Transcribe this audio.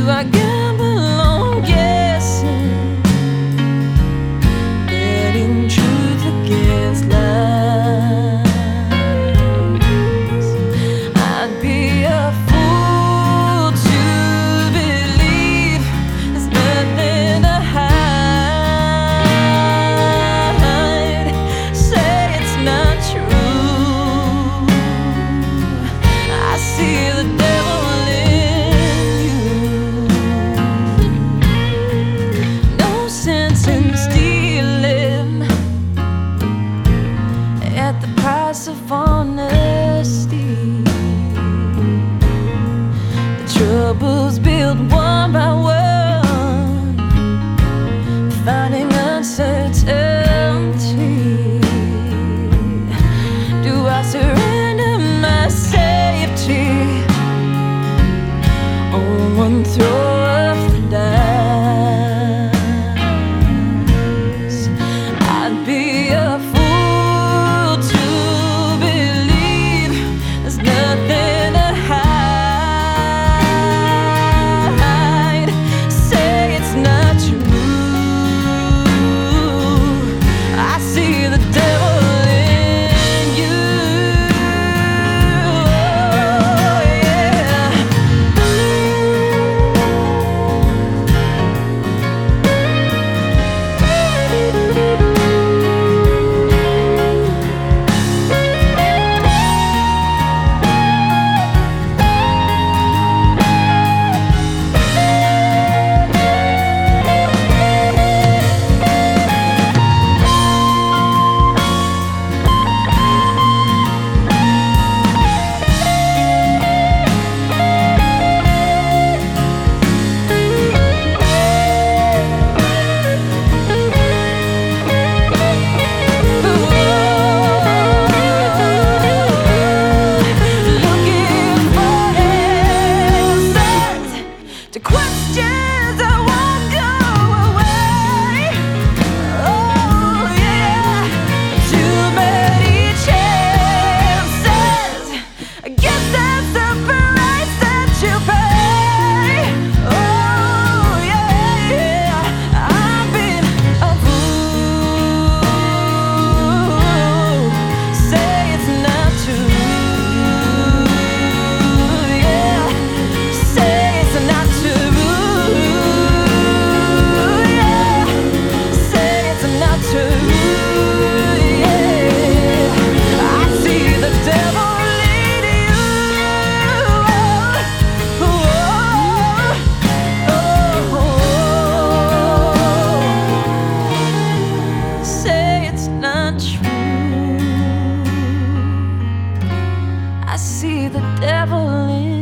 I gamble on guessing, betting truth against lies? I'd be a fool to believe there's nothing to hide. Say it's not true. I see the devil in you. No sense in stealing at the price of honesty. The troubles build one by one, finding uncertainty. Do I surrender my safety on one throw of the dice? I'd be a fool to believe there's nothing to hide. Say it's not true. I see the devil in you. To questions that won't go away. Oh yeah, too many chances. I guess that's the price that you pay. Oh yeah, I've been a fool. Say it's not true. Yeah, say it's not true. I see the devil in